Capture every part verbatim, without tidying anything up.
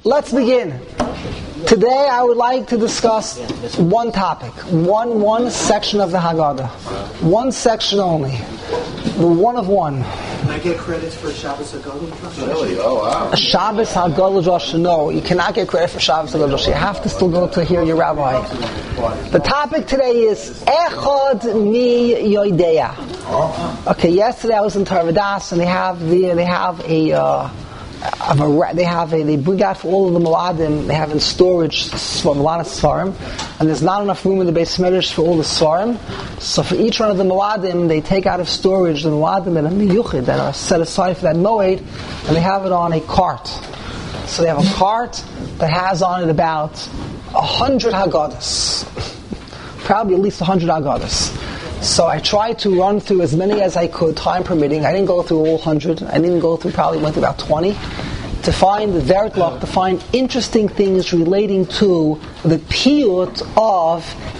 Let's begin. Today I would like to discuss one topic, one one section of the Haggadah. One section only. The one of one. Can I get credits for Shabbos Haggadah? Really? Oh, wow. Shabbos Haggadah Rosh. No, you cannot get credit for Shabbos Haggadah Rosh. You have to still go to hear your rabbi. The topic today is Echad Mi Yodeya. Okay, yesterday I was in Tarvadas and they have the they have a uh, Of a, they have a, they bring out for all of the Moadim, they have in storage a lot of Svarim, and there's not enough room in the Beis Medrash for all the Svarim. So for each one of the Moadim, they take out of storage the Moadim and a Miyuchid that are set aside for that Moed, and they have it on a cart. So they have a cart that has on it about a hundred Haggadahs. Probably at least a hundred Haggadahs. So I tried to run through as many as I could, time permitting. I didn't go through all one hundred. I didn't go through, probably went through about twenty, to find the Vertlach, to find interesting things relating to the piyut of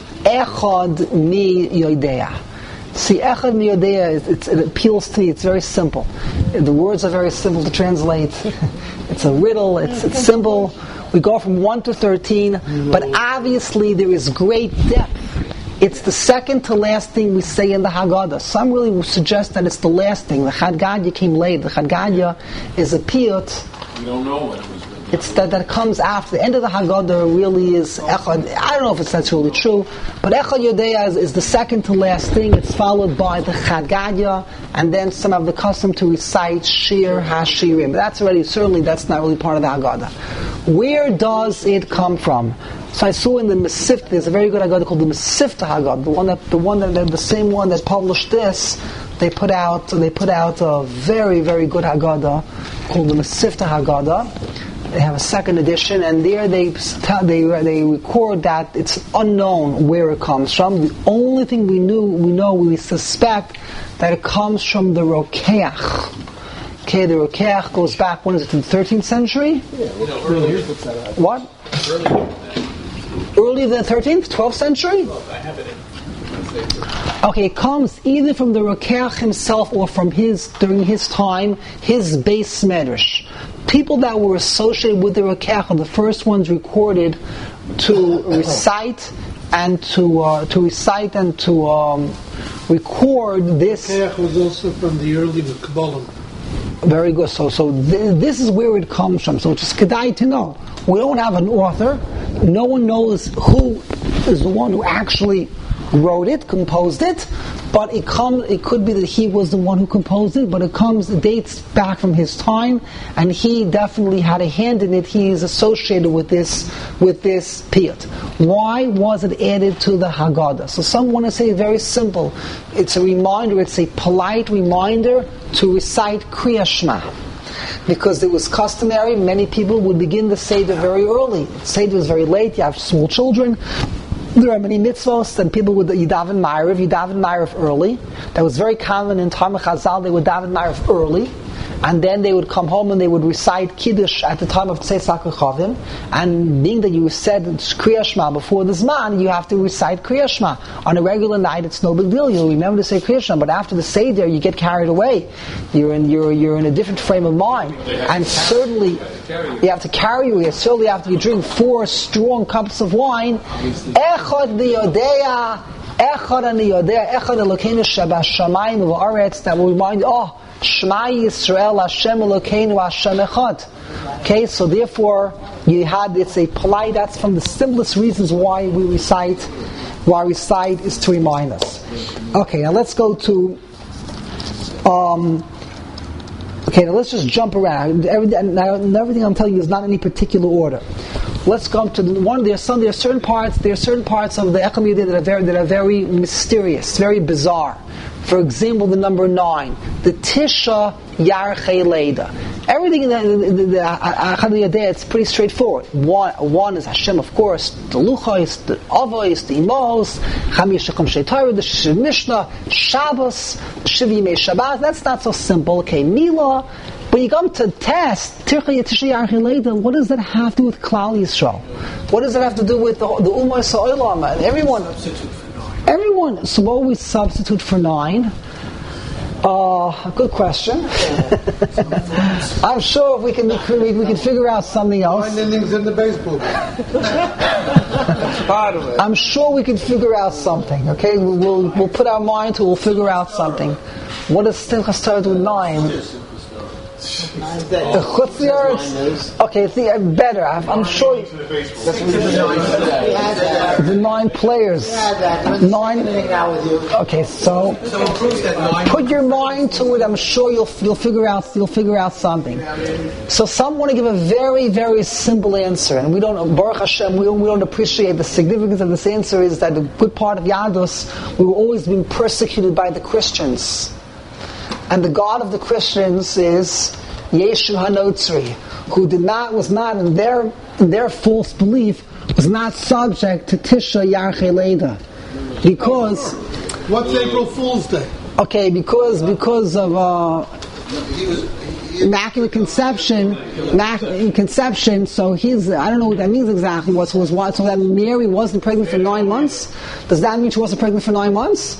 Echad Mi Yodeya. See, Echad Mi Yodeya, is, it's, it appeals to me, it's very simple. The words are very simple to translate. It's a riddle, it's, it's simple. We go from one to thirteen, but obviously there is great depth. It's the second to last thing we say in the Haggadah. Some really will suggest that it's the last thing. The Chad Gadya came late. The Chad Gadya is a piyut. We don't know when it was written. It's that that comes after. The end of the Haggadah really is Echad. I don't know if it's that's really true, but Echad Yodeya is, is the second to last thing. It's followed by the Chad Gadya, and then some have the custom to recite Shir HaShirim. But that's already, certainly that's not really part of the Haggadah. Where does it come from? So I saw in the Mesivta, there's a very good Haggadah called the Mesivta Haggadah, the one that, the one that, the same one that published this. They put out, they put out a very, very good Haggadah called the Mesivta Haggadah. They have a second edition, and there they they they record that it's unknown where it comes from. The only thing we knew, we know, we suspect that it comes from the Rokeach. Okay, the Rokeach goes back. When is it? To the thirteenth century? Yeah, earlier. What? Earlier than the thirteenth, twelfth century? Okay, it comes either from the Rokeach himself or from his, during his time, his Beis Medrash. People that were associated with the Rokeach are the first ones recorded to recite and to uh, to recite and to um, record this. Rokeach was also from the early Kabbalah. Very good. So, so th- this is where it comes from. So it's just kedai to know. We don't have an author. No one knows who is the one who actually wrote it, composed it. But it comes. It could be that he was the one who composed it. But it comes. It dates back from his time, and he definitely had a hand in it. He is associated with this with this piyut. Why was it added to the Haggadah? So some want to say very simple. It's a reminder. It's a polite reminder to recite Kriya Shema. Because it was customary, many people would begin the Seder very early. The Seder was very late, you have small children. There are many mitzvahs, and people would Yidaven Ma'ariv, Yidaven Ma'ariv early. That was very common in Talmud Chazal, they would daven Ma'ariv early. And then they would come home and they would recite Kiddush at the time of Tzeitzak Chavim. And being that you said Kriya Shema before the Zman, you have to recite Kriya Shema. On a regular night, it's no big deal. You'll remember to say Kriya Shema. But after the Seder, you get carried away. You're in you're you're in a different frame of mind. And certainly, you have to carry you. Certainly, after you drink four strong cups of wine, Echad Yodea, Echad and Yodea, Echad Elokeinu Shebashamayim V'Aretz. That will remind you. Oh. Shema Yisrael Hashem Elokeinu Hashem Echad. Okay, so therefore you had it's a polite. That's from the simplest reasons why we recite. Why we recite is to remind us. Okay, now let's go to. Um, okay, now let's just jump around. Everything, now, everything I'm telling you is not in any particular order. Let's come to the one. There are some. There are certain parts. There are certain parts of the Echad Mi Yodeya that are very that are very mysterious, very bizarre. For example, the number nine, the Tisha Yarchei Leida. Everything in the Echad Mi Yodeya, it's pretty straightforward. One, one is Hashem, of course, the Luchos, the Avos, the Imos, Chamish Shekom Sheitorah, the Shiv Mishnah, Shabbos, the Shiv Yimei Shabbat. That's not so simple. Okay, Milah. When you come to test, Tisha Yarchei Leida, what does that have to do with Klal Yisrael? What does it have to do with the, the Ummah Sa'olam? Everyone. Everyone, so what we substitute for nine? Uh, good question. I'm sure if we can we, we can figure out something else. Nine innings in the baseball game. Part of it. I'm sure we can figure out something. Okay, we'll we'll, we'll put our mind to it. We'll figure out something. What does Simchas start with nine? The chutz yards. Okay, see, uh, better. I'm, I'm sure. The nine players. Nine. Okay, so put your mind to it. I'm sure you'll you'll figure out you'll figure out something. So some want to give a very very simple answer, and we don't. Baruch Hashem, we don't, we don't appreciate the significance of this answer. Is that a good part of Yadus, we were always being persecuted by the Christians. And the God of the Christians is Yeshu HaNotzri, who did not, was not in their in their false belief, was not subject to Tisha Yarchei Leda, because what's April Fool's Day? Okay, because because of uh, immaculate conception, immaculate conception. So he's I don't know what that means exactly. What was what? So that Mary wasn't pregnant for nine months. Does that mean she wasn't pregnant for nine months?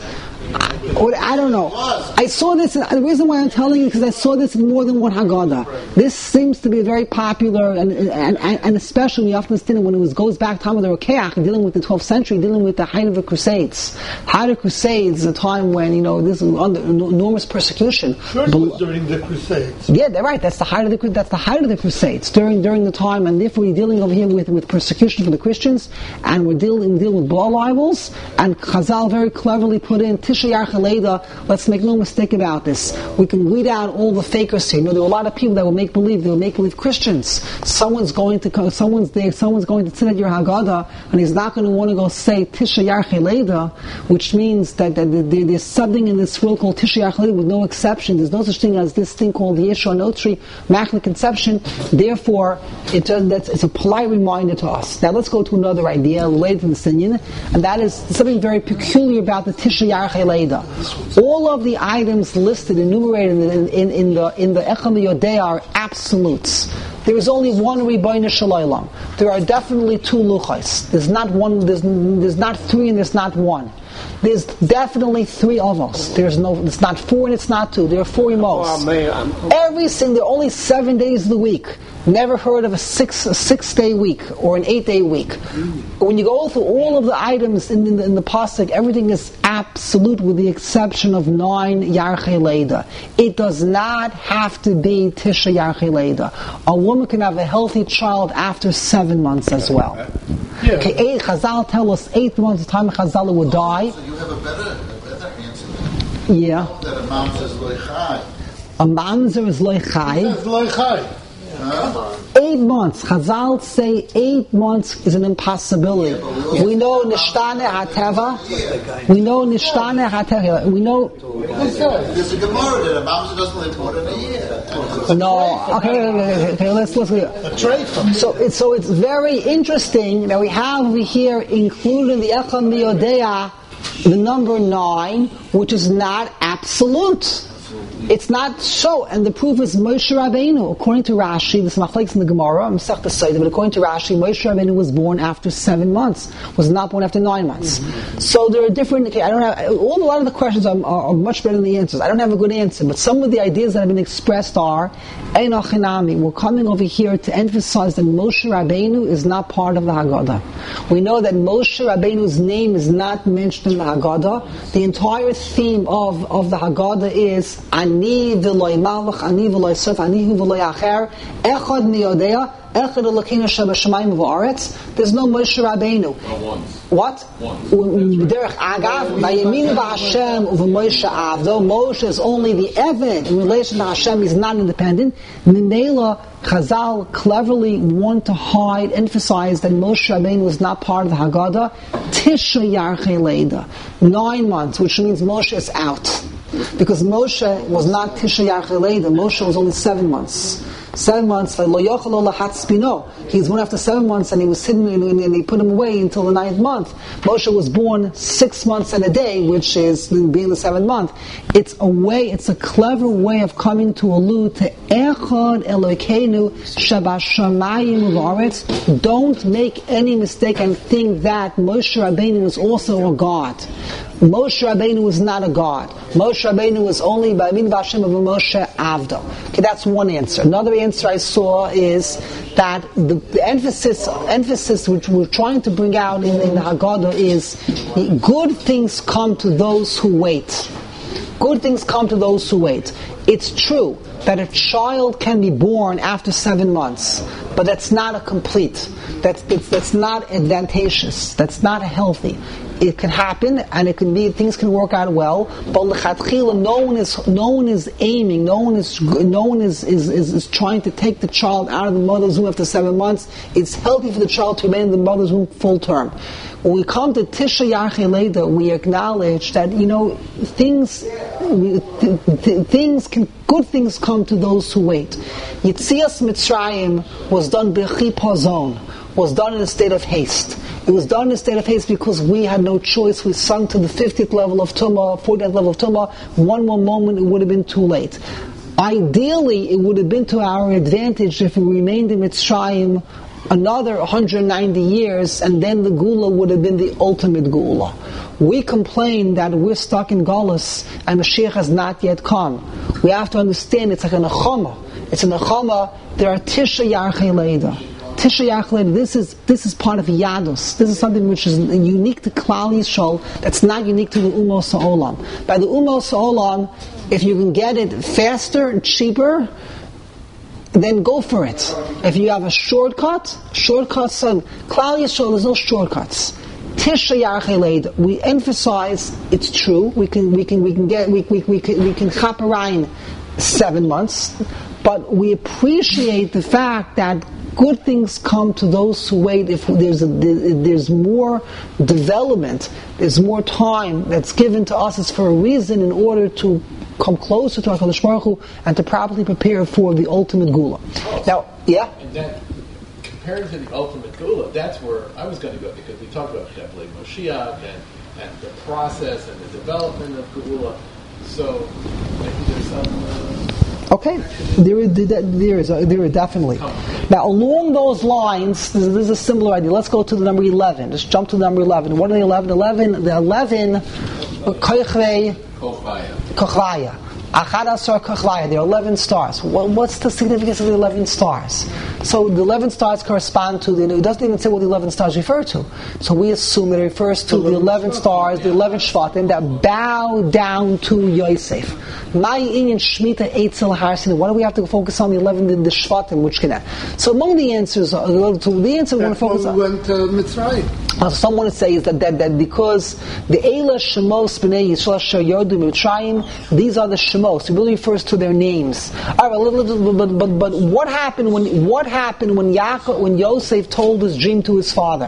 I, I don't know. I saw this. The reason why I'm telling you is because I saw this in more than one Haggadah. This seems to be very popular, and and, and especially we often see it when it was goes back time of the Rokeach, dealing with the twelfth century, dealing with the height of the Crusades. Height of Crusades is a time when you know this is under enormous persecution. Sure, it was during the Crusades. Yeah, they're right. That's the height of the that's the height of the Crusades during during the time, and therefore we're dealing over here with, with persecution for the Christians, and we're dealing dealing with Baal libels. And Chazal very cleverly put in Tisha Yarchei Leda. Let's make no mistake about this. We can weed out all the fakers here. You know, there are a lot of people that will make believe. They will make believe Christians. Someone's going to come, someone's there. Someone's going to sit at your Haggadah, and he's not going to want to go say Tisha Yarchei Leda, which means that, that, that there's something in this world called Tisha Yarchei Leda with no exception. There's no such thing as this thing called the Yeshua Notri, Immaculate Conception. Therefore, it, uh, that's, it's a polite reminder to us. Now let's go to another idea related to the Sinyan, and that is something very peculiar about the Tisha Yarchei Leda. All of the items listed, enumerated in, in, in the in the Echad Yodea are absolutes. There is only one Ribono Shel Olam. There are definitely two luchos. There's not one. There's, there's not three, and there's not one. There's definitely three of us. There's no. It's not four, and it's not two. There are four emos. Every single. There are only seven days of the week. Never heard of a six a six day week or an eight day week. When you go through all of the items in, in the, in the pasuk, everything is absolute with the exception of nine Yarchei Leda. It does not have to be Tisha Yarchei Leda. A woman can have a healthy child after seven months as well. Yeah. Okay, eight, Chazal tell us eight months the time Chazal would die. So you have a better, a better answer. Yeah. That a mamzer is loichai. A mamzer is loichai. It's loichai. Huh? Eight months. Chazal say eight months is an impossibility. Yeah, we know Nishtane Hateva. We know Nishtane Hateva. We know. There's a Gemara that a mamzer doesn't live more than a year. No. Okay. Okay. okay let's let's. So it's so it's very interesting that we have over here included in the Echad Yodea the number nine, which is not absolute. It's not so, and the proof is Moshe Rabbeinu. According to Rashi, this is machlekes in the Gemara, I'm Masechta Sotah, but according to Rashi, Moshe Rabbeinu was born after seven months, was not born after nine months. Mm-hmm. So there are different. Okay, I don't have all. A lot of the questions are, are, are much better than the answers. I don't have a good answer, but some of the ideas that have been expressed are Ein Achinami. We're coming over here to emphasize that Moshe Rabbeinu is not part of the Haggadah. We know that Moshe Rabbeinu's name is not mentioned in the Haggadah. The entire theme of, of the Haggadah is Ani v'loy malach, ani v'loy sof, ani hu v'loy acher, echad miyodea, echad elokeinu shebashamayim v'aretz. There's no Moshe Rabbeinu. What? Derech agav, v'yeminu v'Hashem u'v'Moshe avdo. Moshe is only the Eved in relation to Hashem. He's not independent. Mimela, Chazal cleverly want to hide, emphasize that Moshe Rabbeinu was not part of the Haggadah. Tisha Yarchei Leda, nine months, which means Moshe is out. Because Moshe was not Tisha Yarchei Leda. Moshe was only seven months. Seven months, he was born after seven months and he was hidden and he put him away until the ninth month. Moshe was born six months and a day, which is being the seventh month. It's a way, it's a clever way of coming to allude to Echad Elokeinu Shabashamayim V'aretz. Don't make any mistake and think that Moshe Rabbeinu is also a God. Moshe Rabbeinu was not a god. Moshe Rabbeinu was only Ba'amin V'Hashem of Moshe Avdo. Okay, that's one answer. Another answer I saw is that the, the emphasis emphasis which we're trying to bring out in, in the Haggadah is good things come to those who wait. Good things come to those who wait. It's true that a child can be born after seven months, but that's not a complete. That's that's, that's not advantageous. That's not healthy. It can happen, and it can be things can work out well. But l'chatchila, no one is no one is aiming. No one is no one is is, is is trying to take the child out of the mother's womb after seven months. It's healthy for the child to remain in the mother's womb full term. When we come to Tisha Yachei Leida, we acknowledge that you know things th- th- things can good things come to those who wait. Yitzias Mitzrayim was done b'chipazon, was done in a state of haste. It was done in a state of haste because we had no choice. We sunk to the fiftieth level of Tumah, fortieth level of Tumah. One more moment, it would have been too late. Ideally, it would have been to our advantage if we remained in Mitzrayim another one hundred ninety years, and then the Gula would have been the ultimate Gula. We complain that we're stuck in Galus and Mashiach has not yet come. We have to understand it's like a Nechama. It's a Nechama. There are Tisha Yachei Leida. Tisha Yachei Leida, this is this is part of Yadus. This is something which is unique to Klal Yisrael. That's not unique to the Umos Ha'olam. By the Umos Ha'olam, if you can get it faster and cheaper, then go for it. If you have a shortcut, shortcuts on Klal Yisrael, there's no shortcuts. Tisha Yachei Leida, we emphasize it's true. We can we can we can get we we we can we can chaperine seven months, but we appreciate the fact that good things come to those who wait. If there's a, there's more development, there's more time that's given to us, it's for a reason in order to come closer to HaKadosh Baruch Hu and to properly prepare for the ultimate Gula. Now, yeah? And then, compared to the ultimate Gula, that's where I was going to go, because we talked about Deblei Moshiach and, and the process and the development of Gula. So, maybe there's some... Uh, Okay, there is, there is, there is definitely. Now, along those lines, this is a similar idea. Let's go to the number eleven. Just jump to the number eleven. What are the eleven? Eleven, the eleven, Kochvei, Kochvaya. Achad Asar Kochvaya. There are eleven stars. What, what's the significance of the eleven stars? So the eleven stars correspond to the. It doesn't even say what the eleven stars refer to. So we assume it refers to the eleven stars, the eleven shvatim that bow down to Yosef. My Inyan Shmita Eitzel Harsin. Why do we have to focus on the eleven the, the shvatim? Which can that? So among the answers, uh, to the answer we want to focus on. Went to Mitzrayim. Uh, someone would say is that, that that because the Eila Shemos B'nei Yisrael Asher Yodu Mitzrayim, these are the Shemos. It really refers to their names. All right, but, but, but, but what happened when what happened when Yaakov, when Yosef told his dream to his father?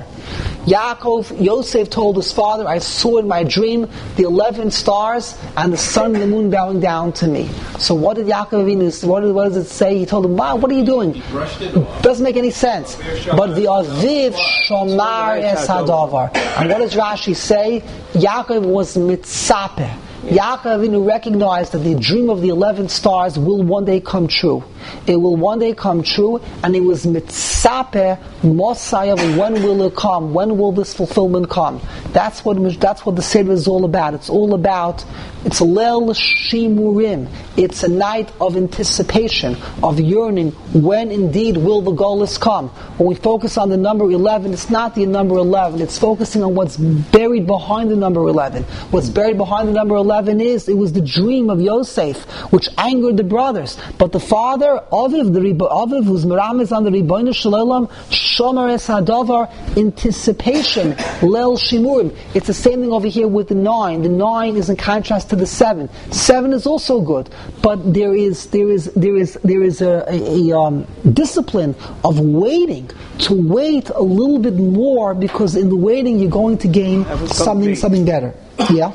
Yaakov, Yosef told his father, I saw in my dream the eleven stars and the sun and the moon bowing down to me. So what did Yaakov Avinu, what, what does it say? He told him, wow, what are you doing? He brushed it off. Doesn't make any sense. But the Aviv Shomar Es Hadavar. And what does Rashi say? Yaakov was mitzapeh. Yaakov Avinu recognized that the dream of the eleven stars will one day come true. It will one day come true, and it was mitzapeh, Mosiah, when will it come? When will this fulfillment come? That's what that's what the Seder is all about. It's all about, it's Leil Shimurim. It's a night of anticipation, of yearning. When indeed will the Golus come? When we focus on the number eleven, it's not the number eleven. It's focusing on what's buried behind the number eleven. What's buried behind the number eleven is, it was the dream of Yosef, which angered the brothers. But the father, Aviv, the Rib- Aviv, who's Meramis on the Ribono Shel Olam, Shomer Es Hadavar, anticipation, Leil Shimurim. It's the same thing over here with the nine. The nine is in contrast to the seven. Seven is also good, but there is there is there is there is a, a, a um, discipline of waiting, to wait a little bit more, because in the waiting you're going to gain something something better. Yeah.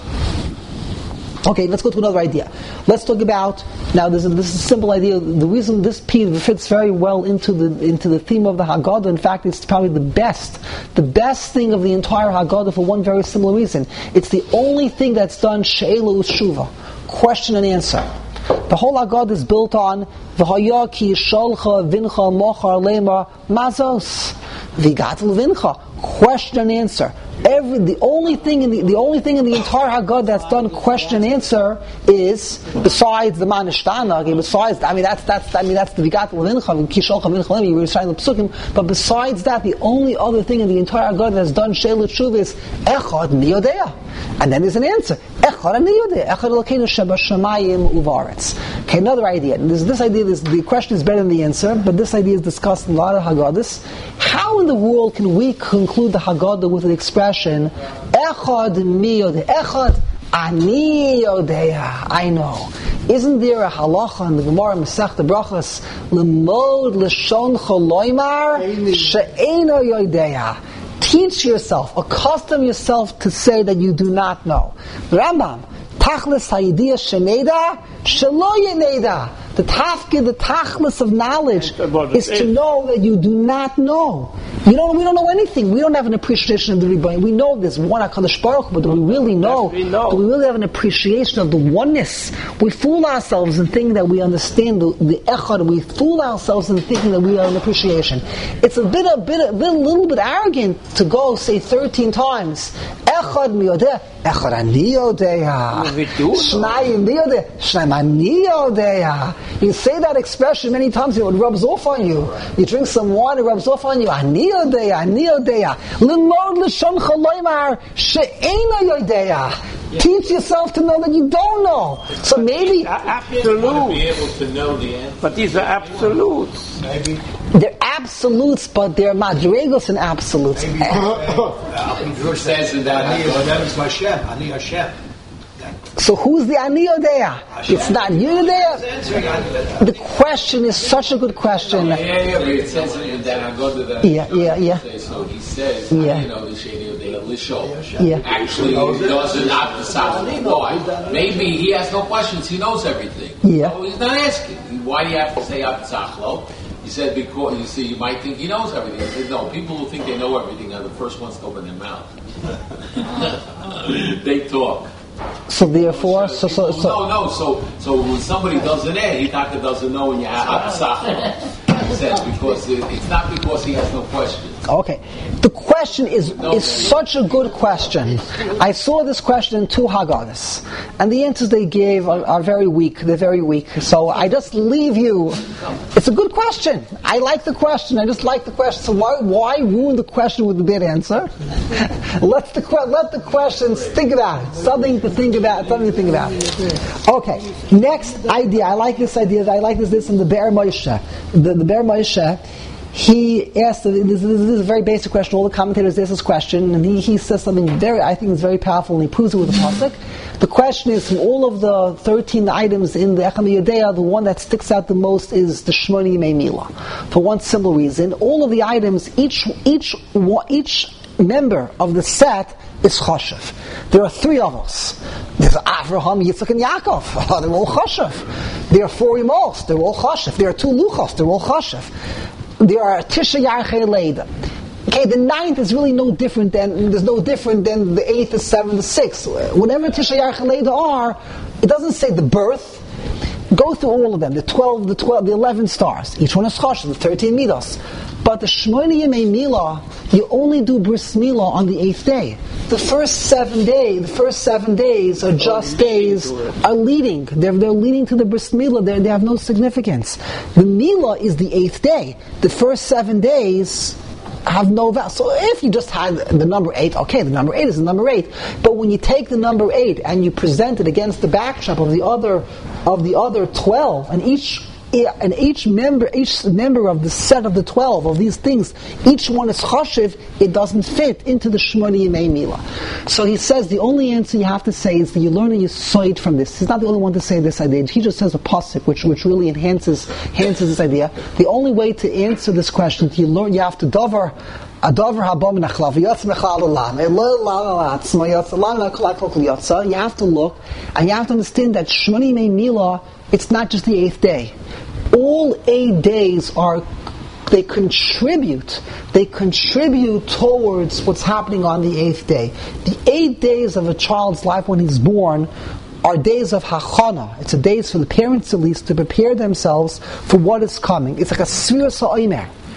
Okay, let's go to another idea. Let's talk about, now this is, this is a simple idea. The reason this piece fits very well into the into the theme of the Haggadah, in fact, it's probably the best, the best thing of the entire Haggadah for one very similar reason. It's the only thing that's done she'ela u'shuva, question and answer. The whole Haggadah is built on v'haya ki yisholcha vincha mochar lema mazos v'gat l'vincha, question and answer. Every the only thing in the the only thing in the entire Haggadah that's done question and answer is besides the Manishtana. Okay, besides I mean that's that's I mean that's the Vigat Levincha Kishol Chavincha you were reciting the Psukim. But besides that, the only other thing in the entire Haggadah that's done Sheila Tshuva is Echad Niyodea, and then there's an answer Echad Niyodea Echad Elokeinu Shebashamayim Uvaretz. Okay, another idea. And this this idea is the question is better than the answer, but this idea is discussed in a lot of Haggadahs. How in the world can we conclude the Haggadah with an expression Echad miyodeh, Echad ani yodeya? I know. Isn't there a halacha in the Gemara Masechta Brachos lemod lashon choloimar she'eino yodeya? Teach yourself, accustom yourself to say that you do not know. The Rambam Tachlis hayidiyah sheneda shelo yeneda. The tafkid, the tachlis of knowledge is to know that you do not know. You don't. We don't know anything. We don't have an appreciation of the Rebbeinu. We know there's one HaKadosh Baruch Hu, but do we really know? Yes, we know. Do we really have an appreciation of the oneness? We fool ourselves in thinking that we understand the, the echad. We fool ourselves in thinking that we have an appreciation. It's a bit, a bit, a bit, a little bit arrogant to go say thirteen times echad miyodeh, echad ani yodeya, shnayim miyodeh, shnayim ani yodeya. You say that expression many times, it rubs off on you. You drink some wine, it rubs off on you. Ani yodeya, ani yodeya. Limod l'shon choloimar she'eino yodeya. Teach yourself to know that you don't know. So maybe absolute. Be able to know the answer. But these are absolutes. Maybe. they're absolutes, but they're madregos and absolutes. It says in that Hashem, Ani Hashem. So who's the Ani Yodea? It's not you Yodea. The question is such a good question. Yeah, yeah, yeah, but it says in that Haggadah that Yeah, yeah, yeah. So he says, Yeah. you know, the Sheni Yodea Lisho. Yeah. Actually, he doesn't have the sound. Why? Maybe he has no questions. He knows everything. Yeah. So he's not asking. Why do you have to say Atzachlo? He said because you see, you might think he knows everything. He said no. People who think they know everything are the first ones to open their mouth. They talk. So therefore, so so so. No, no. So, so when somebody doesn't add, he doctor doesn't know when you have Atzachlo. He says because it, it's not because he has no questions. Okay, the question is is such a good question. I saw this question in two Haggadahs, and the answers they gave are, are very weak. They're very weak. So I just leave you. It's a good question. I like the question. I just like the question. So why why ruin the question with a bad answer? let the let the questions think about it. Something to think about. Something to think about. Okay. Next idea. I like this idea. I like this. This in the Be'er Moshe. The, the Be'er Moshe. He asked, this, this is a very basic question, all the commentators ask this question, and he, he says something very, I think is very powerful, and he proves it with a pasuk. The question is, from all of the thirteen items in the Echad Miyodea, the one that sticks out the most is the Shmoni Yemei Milah. For one simple reason, all of the items, each, each, each member of the set is chashav. There are three of us. There's Avraham, Yitzchak, and Yaakov. Oh, they're all chashav. There are four Emos. They're all chashav. There are two Luchos. They're all chashav. There are Tisha Yarchei Leida. Okay, the ninth is really no different than there's no different than the eighth, the seventh, the sixth. Whatever Tisha Yarchei Leida are, it doesn't say the birth. Go through all of them. The twelve, the twelve, the eleven stars. Each one is chashav. The thirteen midos. But the Shmoni Yemei Milah, you only do bris milah on the eighth day. The first seven days, the first seven days are just days, are leading. They're, they're leading to the bris milah. They're, they have no significance. The milah is the eighth day. The first seven days have no value. So if you just had the number eight, okay, the number eight is the number eight. But when you take the number eight and you present it against the backdrop of the other of the other twelve, and each and each member, each member of the set of the twelve of these things, each one is chashiv. It doesn't fit into the Shmoni Yemei Milah. So he says the only answer you have to say is that you learn a yisoid from this. He's not the only one to say this idea. He just says a pasuk, which which really enhances enhances this idea. The only way to answer this question, you learn, you have to davar. You have to look, and you have to understand that Shmoni Yemei Milah, it's not just the eighth day. All eight days are, they contribute, they contribute towards what's happening on the eighth day. The eight days of a child's life when he's born are days of hachana. It's a days for the parents at least to prepare themselves for what is coming. It's like a sfira sa'omer.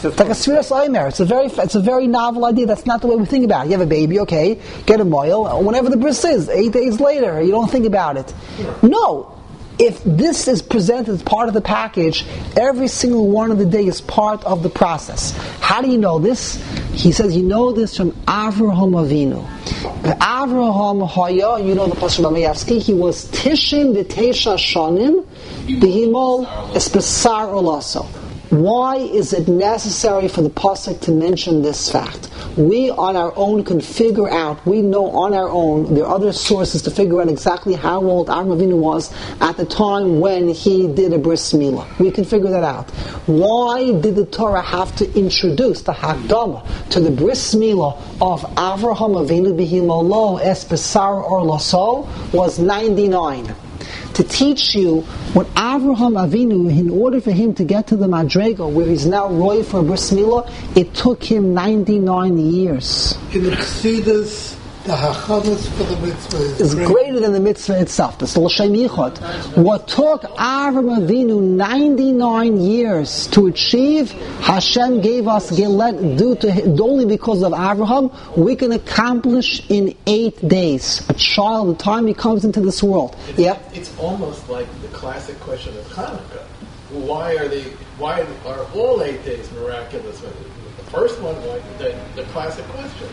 It's like a Sfiras Omer. It's a very, it's a very novel idea. That's not the way we think about it. You have a baby, okay, get a moil. Whenever the bris is, eight days later, you don't think about it. No. If this is presented as part of the package, every single one of the day is part of the process. How do you know this? He says, you know this from Avraham Avinu. Avraham Haya, you know the Pasuk Mamayavsky, he was Tishin v'Teisha Shanim Behimol Espesar Olaso. Why is it necessary for the Pasuk to mention this fact? We on our own can figure out, we know on our own, there are other sources to figure out exactly how old Avraham Avinu was at the time when he did a bris milah. We can figure that out. Why did the Torah have to introduce the Hakdama to the bris milah of Avraham Avinu Behimolo Es Besar or Laso was ninety-nine. To teach you what Avraham Avinu, in order for him to get to the Madrega, where he's now roy for bris milah, it took him ninety-nine years. In the Chassidus, the Hachamas for the mitzvah is It's great. greater than the mitzvah itself. That's the L'Shem Yichud. What took Avraham Avinu ninety-nine years to achieve, Hashem gave us Gelet due to only because of Avraham, we can accomplish in eight days. A child, the time he comes into this world. It's, Yeah. it's almost like the classic question of Hanukkah. Why are they? Why are all eight days miraculous? The first one, like the, the classic question.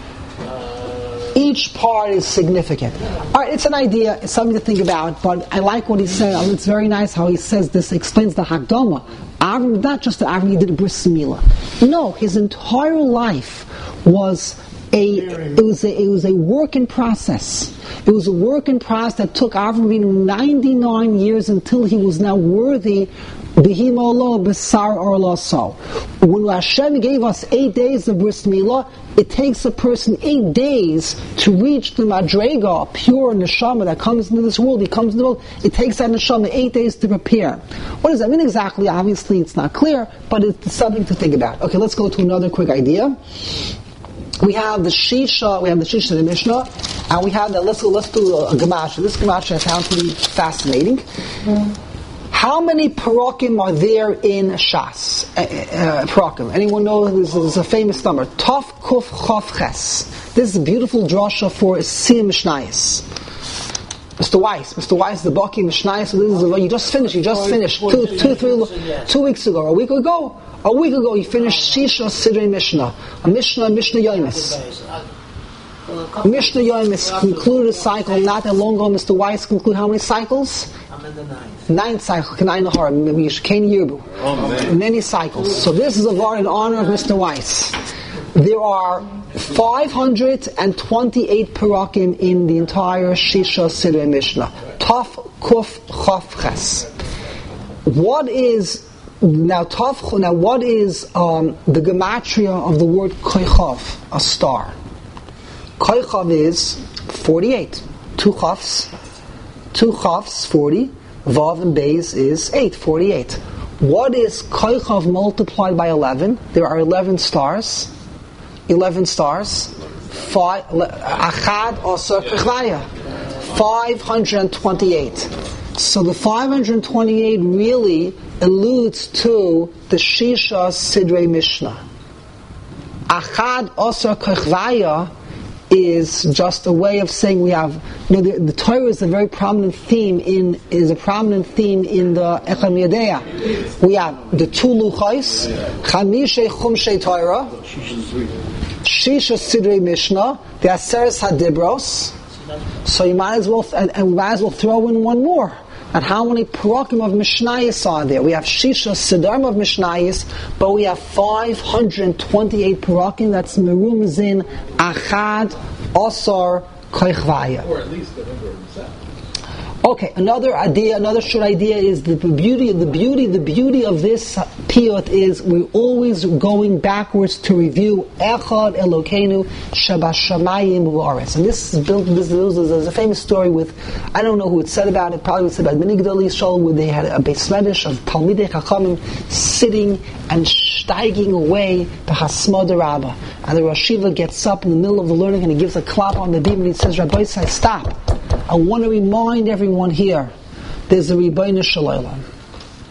Uh, Each part is significant. All right, it's an idea, it's something to think about, but I like what he said. It's very nice how he says this, explains the Hakdama. Avram, not just that Avram did a bris milah. No, his entire life was a it was a it was a work in process. It was a work in process that took Avram ninety-nine years until he was now worthy. Behimolo besar or laso. When Hashem gave us eight days of bris milah, it takes a person eight days to reach the madrega, pure neshama that comes into this world. He comes into the world. It takes that neshama eight days to prepare. What does that mean exactly? Obviously, it's not clear, but it's something to think about. Okay, let's go to another quick idea. We have the Shisha, we have the Shisha the Mishnah, and we have the, let's go, let's do a, a Gematria. This Gematria I found to be fascinating. Mm. How many parakim are there in Shas? Uh, uh, parakim. Anyone know this is a famous number? Tov Kuf Chof Ches. This is a beautiful drasha for Siyam Mishnayis. Mister Weiss, Mister Weiss, the Baki Mishnayis. So this is a, you just finished. You just finished two, two, three, two weeks ago, a week ago. A week ago, you finished Shisha Sidrei Mishnah, a Mishnah, Mishnah Yomis. Mishnah Yomis concluded a cycle not that long ago. Mister Weiss concluded how many cycles? I'm in the ninth. Ninth cycle, Kanai Nahar, maybe Yishkein Yirbu. Many cycles. So this is a var in honor of Mister Weiss. There are five hundred twenty-eight parakim in the entire Shisha Sidrei Mishnah. Taf Kuf Chaf Ches. What is now Taf? Now what is um, the gematria of the word Koichav? A star. Koichav is forty-eight. Two chafs. Two chafs, forty. Vav and Beis is eight, forty-eight. What is Koichav multiplied by eleven? There are eleven stars. Eleven stars. Five, Achad Osar Kechvaya. five hundred twenty-eight. So the five hundred twenty-eight really alludes to the Shisha Sidrei Mishnah. Achad Osar Kechvaya is just a way of saying we have, you know, the, the Torah is a very prominent theme in is a prominent theme in the Echad Miyadeya. We have the two luchos, Chamishe Chumshei Torah, Shisha Sidrei Mishnah, the Aseres Hadibros. So you might as well and, and we might as well throw in one more. And how many parakim of Mishnayos are there? We have Shisha Siddharm of Mishnayos, but we have five hundred twenty-eight parakim. That's merumz in Achad Osar Koichvaya. or at least the number himself. Okay, another idea, another short idea is that the beauty, the beauty, the beauty of this piyut is we're always going backwards to review Echad Elokeinu Shabashamayim U'aretz. And this is built. This is there's a famous story with I don't know who it said about it. Probably it said about Mini Gedolei Yisrael, where they had a Beis Medrash of Talmidei Chachamim sitting and steiging away the Hasmada Rabbah. And the Rosh Yeshiva gets up in the middle of the learning and he gives a clap on the beam and he says, Rabbi Say, stop. I want to remind everyone here, there's a Rebbeinu Shel Olam.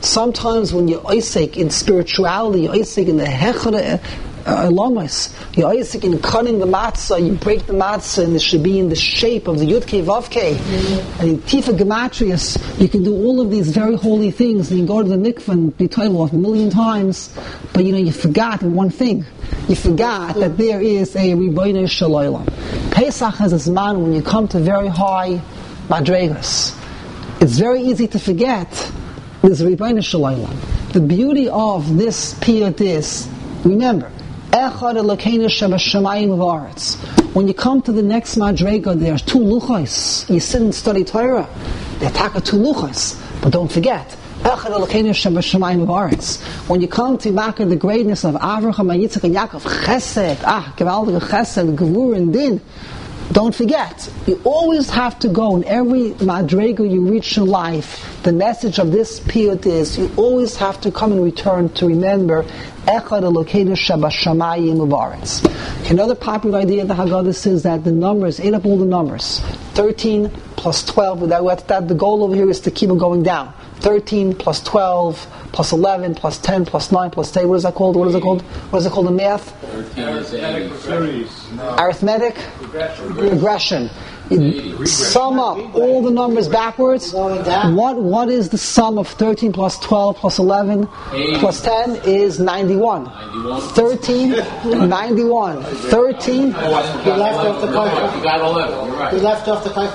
Sometimes when you're Isaac in spirituality, you're Isaac in the Hechra Elamas, you're Isaac in cutting the matzah, you break the matzah and it should be in the shape of the Yud-Kei Vav-Kei. And in Tifa Gematrius, you can do all of these very holy things, and you go to the mikveh and be told a million times, but you know, you forgot one thing. You forgot that there is a Ribono Shel Olam. Pesach has this man when you come to very high madregas. It's very easy to forget there's a Ribono Shel Olam. The beauty of this piyut is, remember, Echad Elokeinu Shebashamayim V'Aretz. When you come to the next madrega, there are two luchos. You sit and study Torah. They attack two luchos, but don't forget. Echad Elokeinu Shebashamayim V'Aretz. When you come to Makar, the greatness of Avraham and Yitzchak and Yaakov, Chesed, ah, Gevaldig Chesed, Gevur and Din. Don't forget, you always have to go in every madrega you reach in life. The message of this piyut is you always have to come and return to remember Echad Elokeinu Shebashamayim U'Ba'aretz. Another popular idea of the Haggadah is that the numbers, add up all the numbers. thirteen plus twelve, that, that the goal over here is to keep it going down. thirteen plus twelve plus eleven plus ten plus nine plus ten. What is that called? What is it called? What is it called in math? Arithmetic. Arithmetic regression. You sum up all the numbers backwards. What what is the sum of thirteen plus twelve plus eleven plus ten is ninety-one. thirteen, ninety-one. thirteen. You left off the five. You got eleven. You're right. You left off the five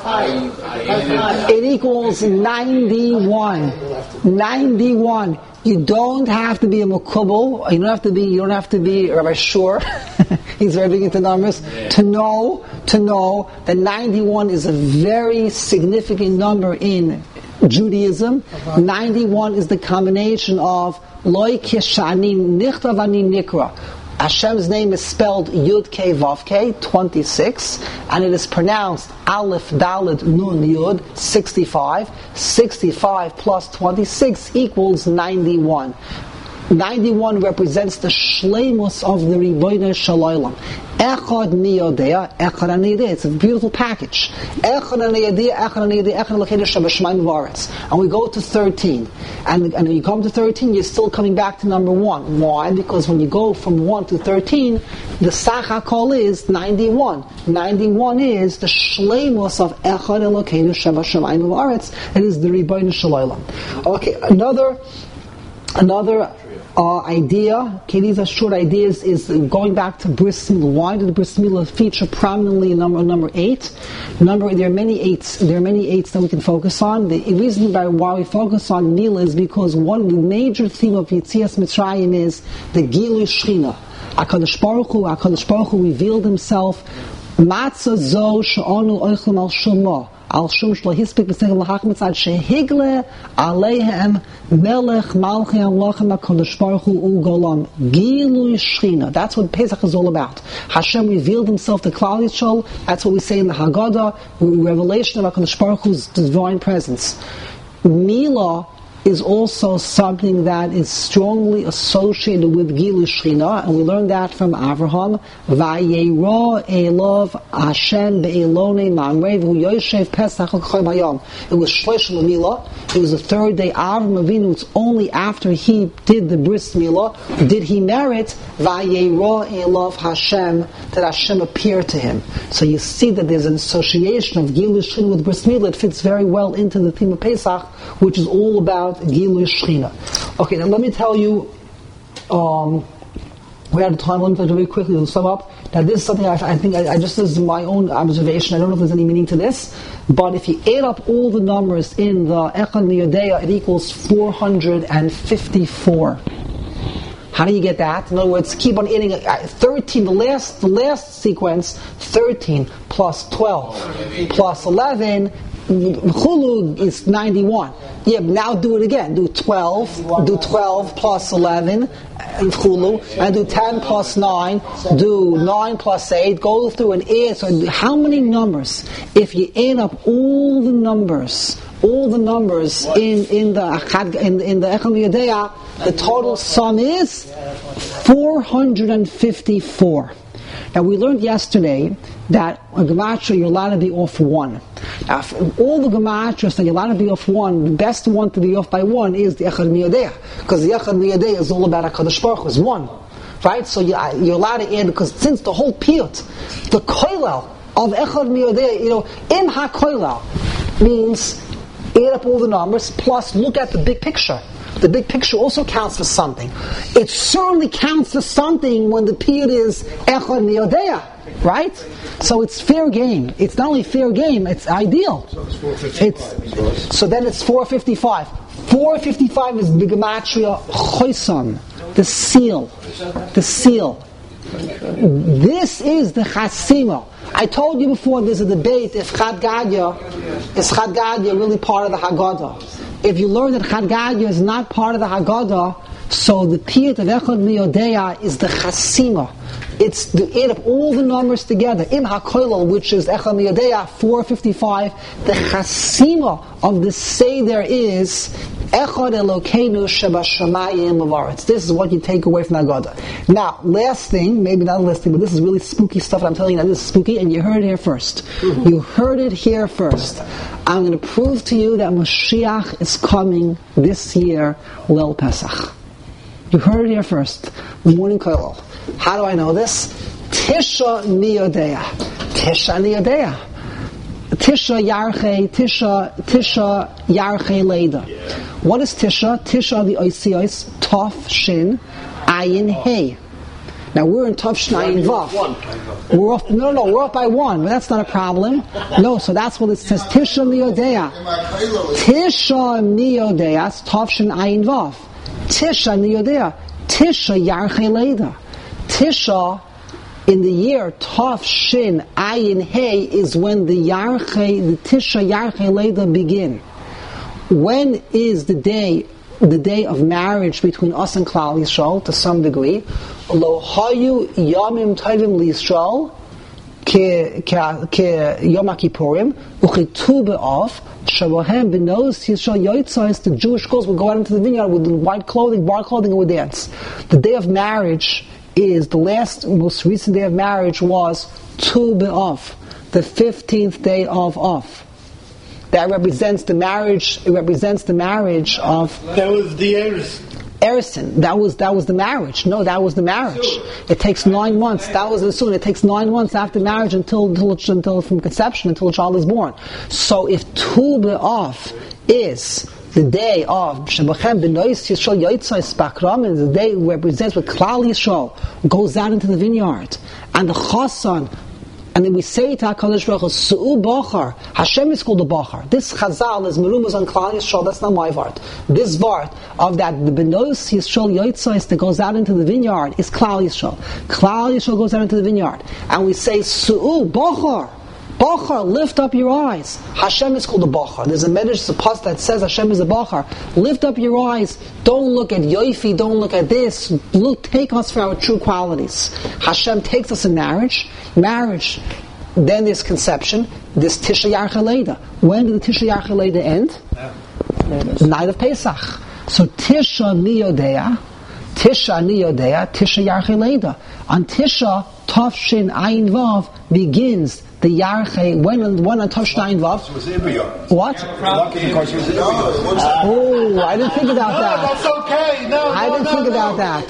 five. It equals ninety-one. ninety-one. You don't have to be a Mekubal. You don't have to be. You don't have to be Rabbi Shur. He's very big into numbers. Yeah. To know, to know that ninety-one is a very significant number in Judaism. Uh-huh. ninety-one is the combination of Loi Kishani Nichtav Ani Nikra. Hashem's name is spelled Yud Kei Vav Kei, twenty-six, and it is pronounced Aleph Dalet Nun Yud, sixty-five. sixty-five plus twenty-six equals ninety-one. ninety-one represents the shleimus of the Ribono Shel Olam. Echad ni yodea, echad ani yodea. It's a beautiful package. Echad ani yodea, echad ani yodea, echad elokeinu shebashamayim v'aretz. And we go to thirteen. And, and when you come to thirteen, you're still coming back to number one. Why? Because when you go from one to thirteen, the Sach HaKol is ninety-one. ninety-one is the shleimus of echad elokeinu shebashamayim v'aretz. It is the Ribono Shel Olam. Okay, another, another, Uh, idea, okay, these are short ideas, is going back to Bris Milah. Why did Bris Milah feature prominently in number number eight? Number there are many eights. There are many eights that we can focus on. The reason why we focus on Milah is because one the major theme of Yetzias Mitzrayim is the Gilui Shechina. HaKadosh Baruch Hu, HaKadosh Baruch Hu revealed Himself. Matzah zo she'onu oichlem al shumah. Al shum shlo hispik b'segel l'hachmitzad shehigle aleihem melech malchei amlochem HaKadosh Baruch Hu u'golam gilui shechina. That's what Pesach is all about. Hashem revealed Himself to Klal Yisrael. That's what we say in the Haggadah, revelation of HaKadosh Baruch Hu's divine presence. Milah is also something that is strongly associated with Gilui Shechina, and we learned that from Avraham. Vayera Elov Hashem be'elonei ma'amrei v'hu yoshev Pesach l'chol hayom. It was Shlosh Milah. It was the third day. Avram Avinu. It's only after he did the Bris Milah did he merit Vayera Elov Hashem, that Hashem appeared to him. So you see that there's an association of Gilui Shechina with Bris Milah. It fits very well into the theme of Pesach, which is all about Gilui Shechina. Okay, now let me tell you, um, we're out of time. Let me tell you very quickly to sum up. Now this is something I, I think, I, I just, this is my own observation. I don't know if there's any meaning to this, but if you add up all the numbers in the Echad ni Yodea, it equals four hundred fifty-four. How do you get that? In other words, keep on adding thirteen, the last, the last sequence, thirteen plus twelve plus eleven, Chulu is ninety-one. Yeah, but now do it again. Do twelve, do twelve plus eleven, and Chulu, and do ten plus nine, do nine plus eight, go through and add. So how many numbers? If you add up all the numbers, all the numbers in, in the in, in the Echad ni Yodea, the total sum is four hundred fifty-four. Now we learned yesterday that a gematria you're allowed to be off one. All the gematrias that you're allowed to be off one, the best one to be off by one is the Echad Miyodea, because the Echad Miyodea is all about HaKadosh Baruch Hu, is one. Right? So you're, you're allowed to add, because since the whole piyut, the koilel of Echad Miyodea, you know, im ha-koilel means add up all the numbers, plus look at the big picture. The big picture also counts for something. It certainly counts for something when the piyut is Echad Miyodea, right? So it's fair game. It's not only fair game, it's ideal. So it's four fifty-five. It's, so then it's four fifty-five. four fifty-five is the gematria choson, the seal. The seal. This is the chasima. I told you before there's a debate if Chad Gadya is Chad Gadya really part of the Haggadah. If you learn that Chad Gadya is not part of the Haggadah, so the piyut of Echad Miyodea is the chasima. It's the add up all the numbers together. Im HaKoilel, which is Echad Miyodea, four fifty-five. The chasima of the Seder is Echad Elokeinu Shebashamayim Uvaretz. This is what you take away from Haggadah. Now, last thing, maybe not last thing, but this is really spooky stuff. I'm telling you now, this is spooky, and you heard it here first. Mm-hmm. You heard it here first. I'm going to prove to you that Mashiach is coming this year, Leil Pesach. You heard it here first. Morning Koilel. How do I know this? Tisha Miyodea. Tisha Miyodea. Tisha Yarchei, Tisha, Tisha Yarchei Leda. What is Tisha? Tisha the Oisios, Tov Shin, Ayin Hey. Now we're in Tov Shin Ayin Vav. We're off, no, no, we're off by one, but that's not a problem. No, so that's what it says. Tisha Miyodea. Tisha Miyodea, Tov Shin Ayin Vav. Tisha Miyodea. Tisha Yarchei Leda. Tisha, in the year Tov Shin Ayin Hey, is when the Yarchei, the Tisha Yarchei Leda begin. When is the day, the day of marriage between us and Klal Yisrael, to some degree? Lo hayu yamim tovim liyisrael ke ke Yom Kippurim uchitu be'av shabohem b'nos Yisrael yotzais. The Jewish girls would go out into the vineyard with white clothing, bar clothing, and would dance. The day of marriage is the last, most recent day of marriage was Tu B'Av, the fifteenth day of Av. That represents the marriage. It represents the marriage of. That was the Eris. Erison. That was that was the marriage. No, that was the marriage. It takes nine months. That was the soon. It takes nine months after marriage until until, until from conception until a child is born. So if Tu B'Av is the day of Shebachem B'Nois Yisrael Yotzais Bakram, is the day represents what Klal Yisrael goes out into the vineyard, and the Chasan. And then we say to HaKadosh Baruch Hu, Su'u Bachar. Hashem is called the Bachar. This Chazal is Merumaz on Klal Yisrael. That's not my vart. This vart of that the Benos Yisrael Yotzais that goes out into the vineyard is Klal Yisrael. Klal Yisrael goes out into the vineyard, and we say Su'u Bachar. Bachar, lift up your eyes. Hashem is called the Bachar. There's a medrash, a post that says Hashem is the Bachar. Lift up your eyes. Don't look at Yoifi. Don't look at this. Look, take us for our true qualities. Hashem takes us in marriage. Marriage. Then there's conception. This Tisha Yarchei Leda. When did the Tisha Yarchei Leda end? Yeah. The night of Pesach. So Tisha Miyodea, Tisha Miyodea, Tisha Yarchei Leda. On Tisha, Tov Shin Ayin Vav begins the Yarchei. When when on Tov Shin Ayin Vav? What? Oh, I didn't think about that. No, that's okay. No, I no, didn't no, think no. about that.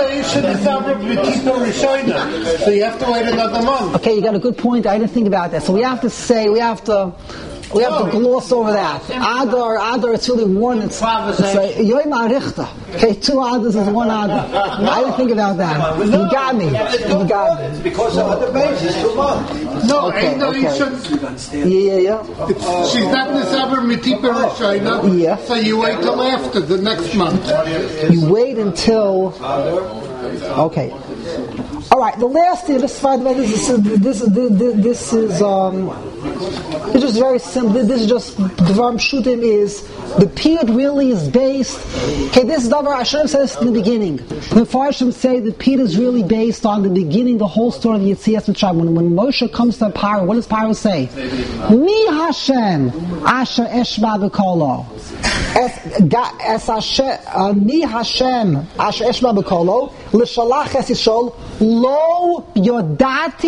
So you have to wait another month. Okay, you got a good point. I didn't think about that. So we have to say, we have to, we have to gloss over that. Adar, Adar, it's really one. It's, it's like Yom HaRichta. Okay, two Adars is one Adar. I didn't think about that. You got me. You got me. It's because of other bases, two months. No, Okay, ain't no okay. Yishan. Yeah, yeah, yeah. She's not Nisaber Mitipa Rishayna. Yeah. So you wait till after the next month. You wait until. Okay. All right. The last thing. This this is this is this, this is um. It's just very simple. This is just Dvar Pshutim is the piyut really is based. Okay, this is Davar I should have said this in the beginning. The Farshim say the piyut is really based on the beginning, the whole story of Yetzias Mitzrayim. When when Moshe comes to Paro, what does Paro say? Mi Hashem Asher Eshba B'Kolo. Es Hashem Mi Hashem Asher Eshba B'Kolo L'Shalach Es Yisrael Lo Yodati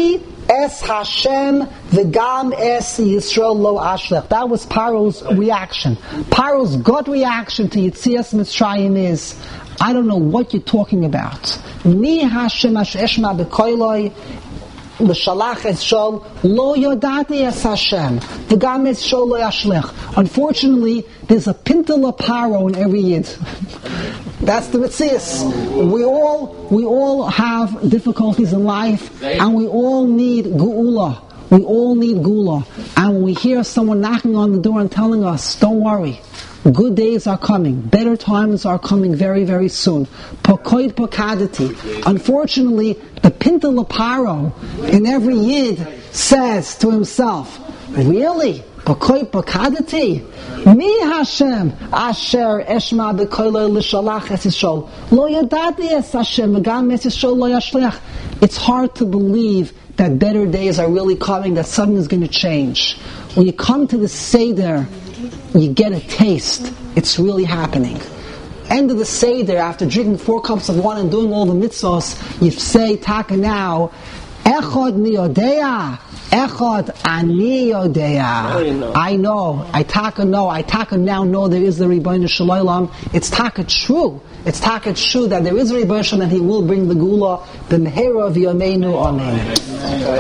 Es Hashem v'gam es Yisrael lo ashlech. That was Paro's reaction. Paro's gut reaction to Yitzias Mitzrayim is, I don't know what you're talking about. Ni Hashem asher eshma b'koiloi l'shalach es shol lo yodati es Hashem v'gam es shol lo ashlech. Unfortunately, there's a pintala Paro in every yid. That's the Metzias. We all, we all have difficulties in life, and we all need Geula. We all need Geula. And when we hear someone knocking on the door and telling us, don't worry, good days are coming, better times are coming very, very soon. Pokoid pokadati. Unfortunately, the Pinta Laparo in every Yid says to himself, really? Pokoid pokadati? Mi Hashem asher eshma b'koiloi l'shalach es Yisrael lo yadati es Hashem v'gam es Yisrael lo yashliach. It's hard to believe that better days are really coming, that something's going to change. When you come to the Seder, you get a taste. It's really happening. End of the Seder, after drinking four cups of wine and doing all the mitzvahs, you say, Taka now, Echad mi yodea, Echad ani yodea. I know, I Taka know, I Taka now know there is the Rebbeinu Shalom. It's Taka true. It's Taka true that there is a Rebbeinu Shalom and He will bring the Gula, the Mehera of Yomeinu. Amen.